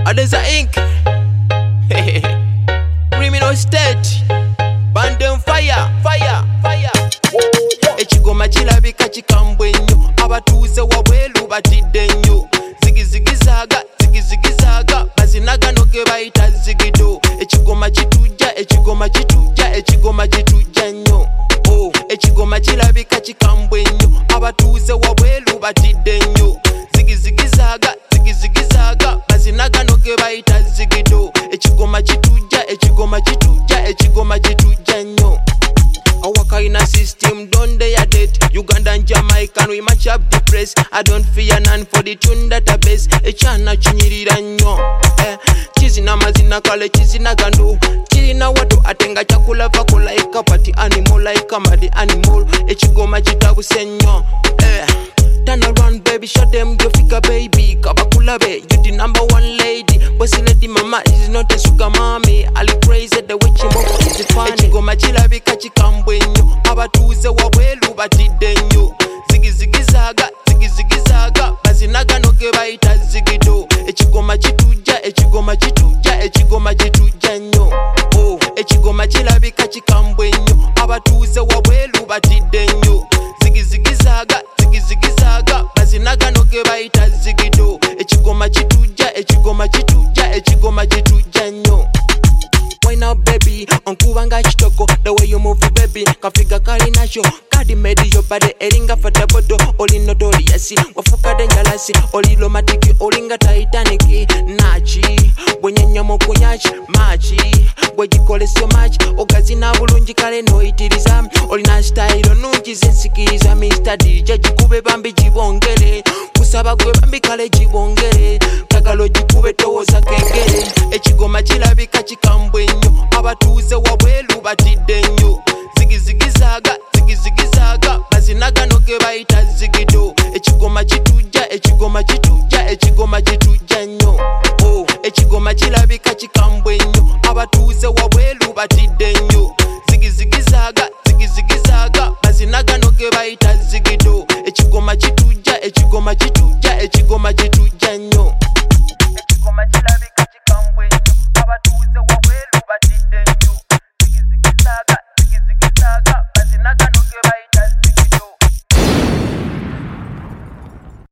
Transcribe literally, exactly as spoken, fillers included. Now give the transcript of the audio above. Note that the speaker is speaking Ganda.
Adeza Inc Criminal State Bandem Fire Fire Fire Ekigoma kirabika kikambwe nnyo abatuuze wabweru batidde nnyo zigizigizaga zigizigizaga bazinagano ge bayita zigido ekigoma kitujja ekigoma kitujja ekigoma kitujja nnyo oh ekigoma kirabika kikambwe nnyo abatuuze wabweru batidde nnyo zigizigizaga zigizigizaga bazinagano ge bayita zigido ekigoma kitujja ekigoma kitujja ekigoma kitujja nnyo Awakaina system don't they at it Uganda and Jamaica we match up the press I don't fear none for the tune database Echana chinyirira nnyo eh chizina mazina kale chizina gandu chirina watu atenga chakula vakula ikapati animal like mad animal ekigoma kitabuse nnyo eh turn around baby show them your figure baby kabakulabe you the number one lady bossy lady mama is not a sugar mommy ali crazy the way she move is funny ekigoma kirabika kikambwe nnyo abatuuze wabweru batidde nnyo zigizigizaga zigizigizaga bazinagano ge bayita zigido ekigoma kitujja ekigoma kitujja ekigoma kitujja nnyo oh ekigoma kirabika kikambwe nnyo abatuuze wabweru batidde nnyo zigizigizaga zigizigizaga bazinagano ge bayita zigido ekigoma kitujja ekigoma kitujja ekigoma kitujja nnyo Why now baby onkubanga kitoko the way you move baby kafiga kali nasho kadi made your body eringa fata bodo oli notorious wafuka dangerous oli romantic olinga titanic nachi bwenyanya mokunyachi machi bwegikole so much ogazina bulungi kale no itiriza oli na style nungi zinsikiriza Mister D J jikube bambi jibongere kusaba gwe bambi kale jibongere kagalo jikube towoza kengere ekigoma kirabika kikambwe nnyo abatuuze wabweru batidde nnyo zigizigizaga zigizigizaga bazinagano ge bayita zigido ekigoma kitujja ekigoma kitujja ekigoma kitujja nnyo oh ekigoma kirabika kikambwe nnyo abatuuze wabweru batidde nnyo zigizigizaga zigizigizaga bazinagano ge bayita zigido ekigoma kitujja ekigoma kitujja ekigoma kitujja nnyo